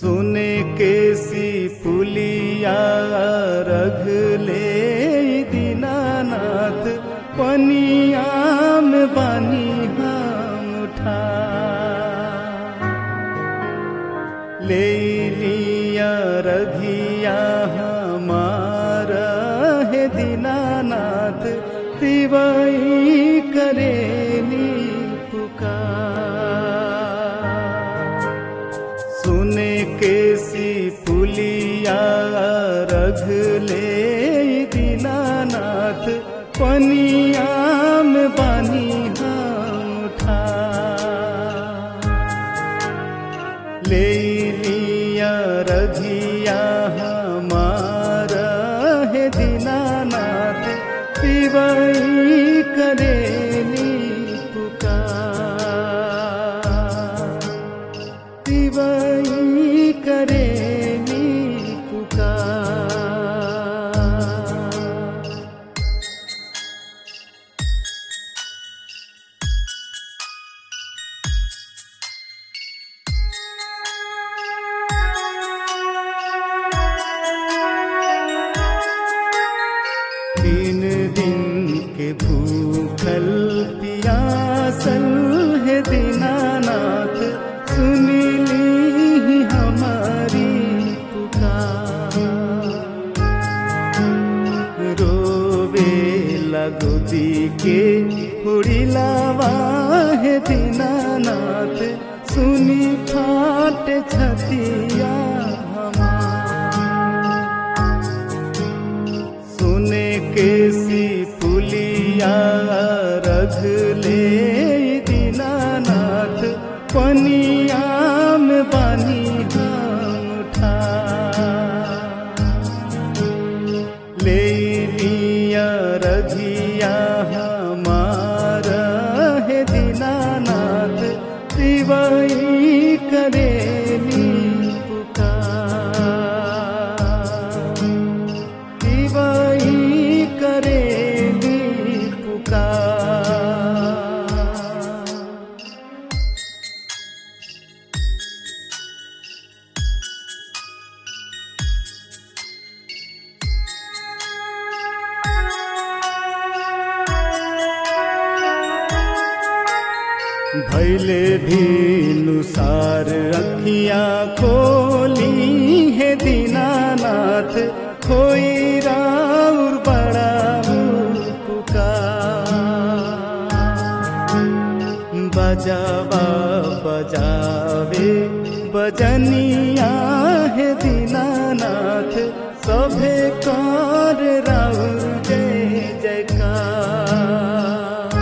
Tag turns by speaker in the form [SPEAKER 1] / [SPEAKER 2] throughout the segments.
[SPEAKER 1] सुने केसी पुलिया रघले दीनानाथ पनिया में बानी हम उठा ले लिया रघिया हमारा है दीनानाथ तिवई करेली सुने केसी पुलिया रघले दीनानाथ पनिया में बानी हम उठा ले लिया रघिया हमारा है दीनानाथ तिवई करेली तिवई करेली पुकार। तीन दिन के भूखल पियासल है दीनानाथ सुनी ली हमारी पुकार। रोवे लगोदी के उड़िलावा है दीनानाथ सुनी फाट छतिया सुने केसी पुलिया रघले दीनानाथ पनिया में बानी हम उठा ले लिया रघिया हमारा है दीनानाथ तिवई करेली तिवई करेली पुकार। भैले भीनुसार अखियाँ खोली है दीनानाथ खोई राउर बड़ा पुकार। बजावा बजावे बजनिया है दीनानाथ सभे कर राउर जय जयकार।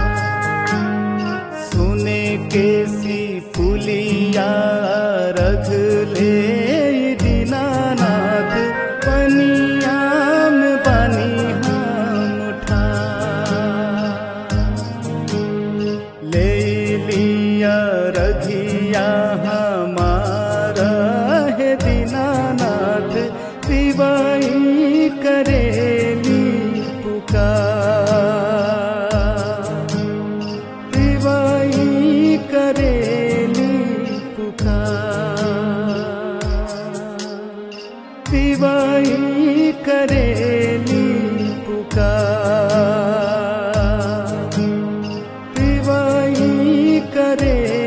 [SPEAKER 1] सुने केसी पुलिया रघले दीनानाथ पनिया में बानी हम उठा ले लिया रघिया हमारा है दीनानाथ तिवई करेली पुकार। तिवई करेली पुकार। तिवई करेली पुकार। तिवई करे